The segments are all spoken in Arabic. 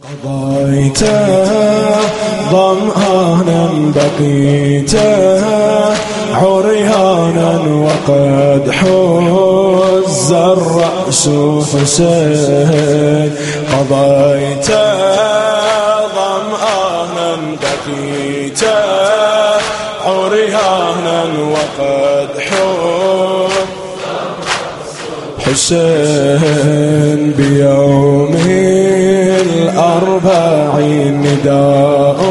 قضيت ظمآنا بقيت عريانا وقد حز الرأس حسين. قضيت ظمآنا بقيت عريانا وقد حز حسين. بيوم الأربعين نداء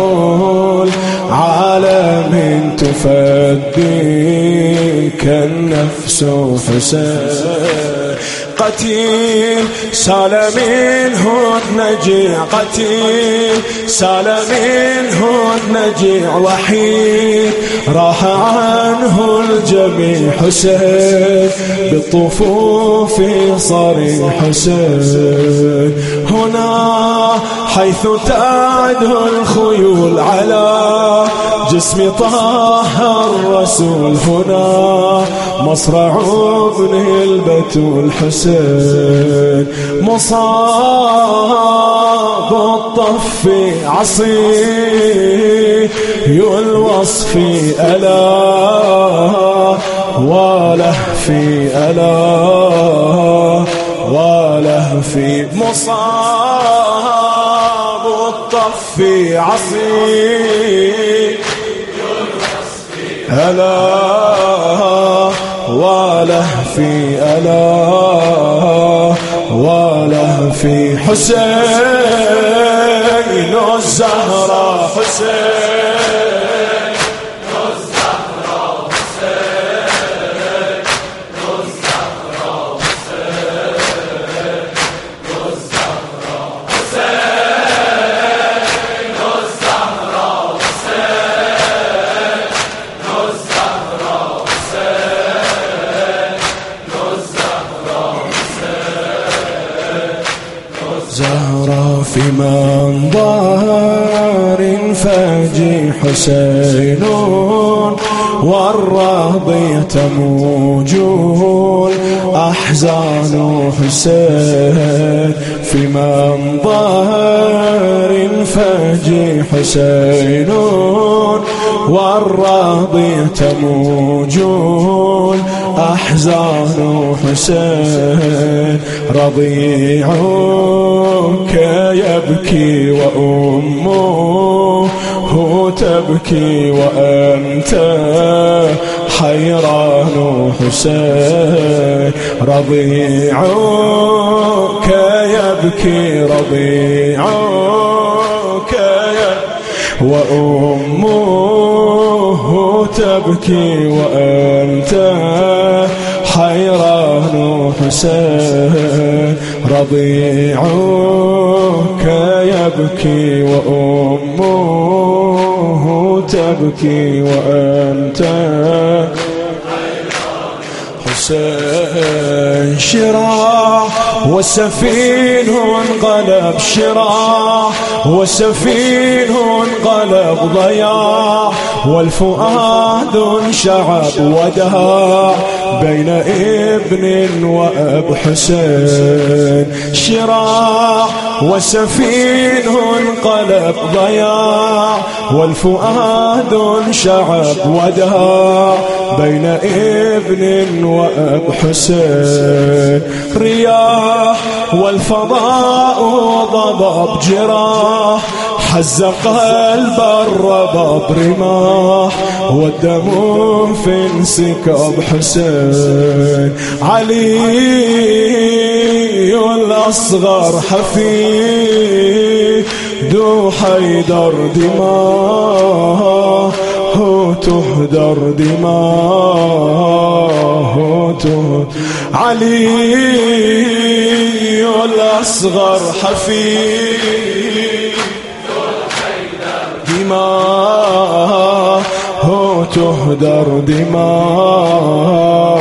العالم تفديك النفس حسين. قتيل سال منه النجيع، قتيل سال منه النجيع، وحيد راح عنه الجميع حسين. بالطفوف صريح حسين. هنا حيث تعدو الخيول على جسم طه الرسول، هنا مصرع ابن البتول حسين. مصاب الطف عصي الوصف ألا وله في ألا وله في. مصاب الطف عصي ألا وله في ألا وله في. حسين الزهراء حسين الزهراء حسين الزهراء حسين الزهراء حسين الزهراء حسين زهرة في منظر فاجي حسين، والراضية تموج الأحزان حسين. في منظر فاجي حسين، والراضية تموج الأحزان حسين. رضيعك يبكي وأمه تبكي وأنت حيران حسين. رضيعك يبكي رضيعك وأمه تبكي وأنت حيران حسين. رضيعك يبكي وأمه تبكي وأنت حسين. شراع والسفين انقلب شراع، والسفين انقلب ضياع، والفؤاد انشعب وداع بين ابن وأب حسين. شراع والسفين انقلب ضياع، والفؤاد انشعب وداع بين ابن وأب حسين. رياح والفضاء ضباب جراح، حز قلب الرباب رماح، والدم في انسكاب حسين. علي الأصغر حفيد حيدر دماء تهدر دماء علي الأصغر حفيد دماء تهدر دماء.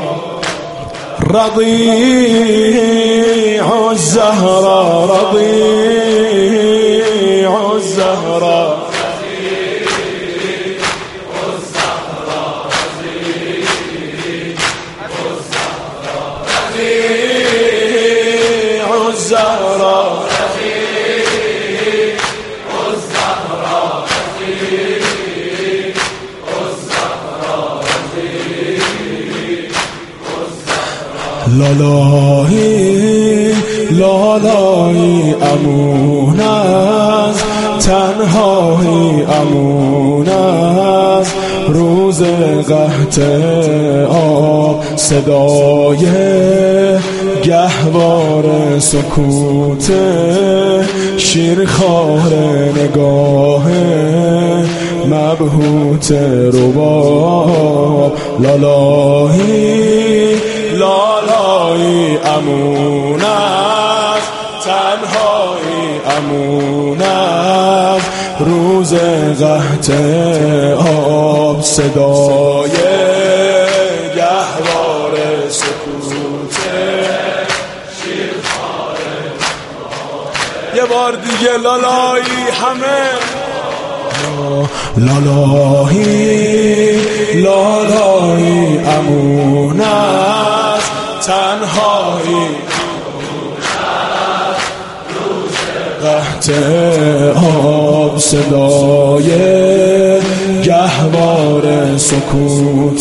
رضيع الزهراء رضيع الزهراء الزهراء لالایی لالایی امون از تنهایی، امون از روز قحط آب، صدای گهوار سکوت شیرخوار نگاه مبهوت رباب. لالایی لالایی امون از تنهایی، امون از روز قحط آب، صدای گهوار سکوت شیرخوار. یه بار دیگه لالایی همه. لالایی لالایی امون از تنهایی، قحط آب، صدای گهوار سکوت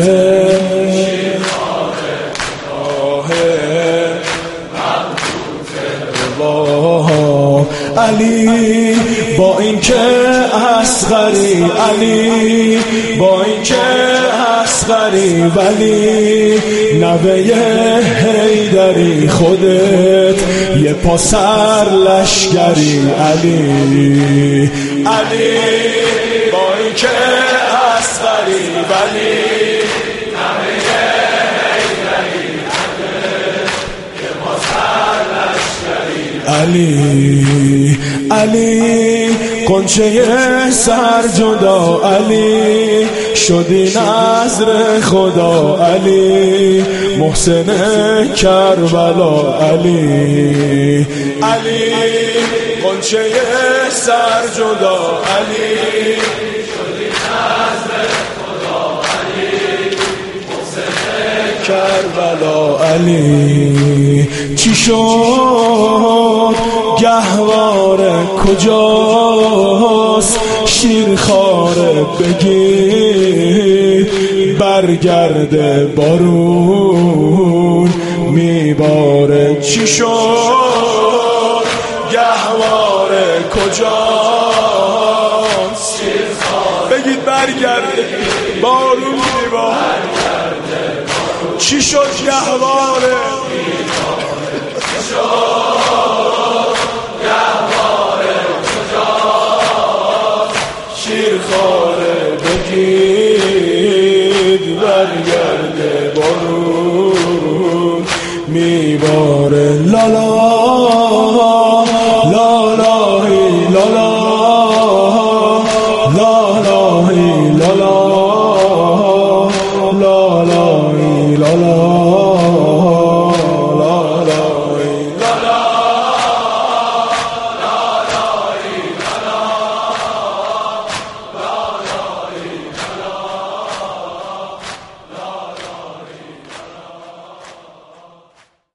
علی با این که اصغری، علی با این که اصغری، ولی نوه حیدری، خودت یه پاسر لشگری. علی علی با این که اصغری، ولی نوه حیدری، یه پاسر لشگری. علی علی قنچه سر جدا، علی شدی نظر خدا، علی محسن کربلا. علی علی قنچه سر جدا، علی شدی نظر خدا، علی محسن کربلا. علی چی شد گهوار کجاست، شیرخوار بگیر برگرده بارون میباره. چی شد گهوار کجاست، بگید برگرده بارون میباره. چی شد گهواره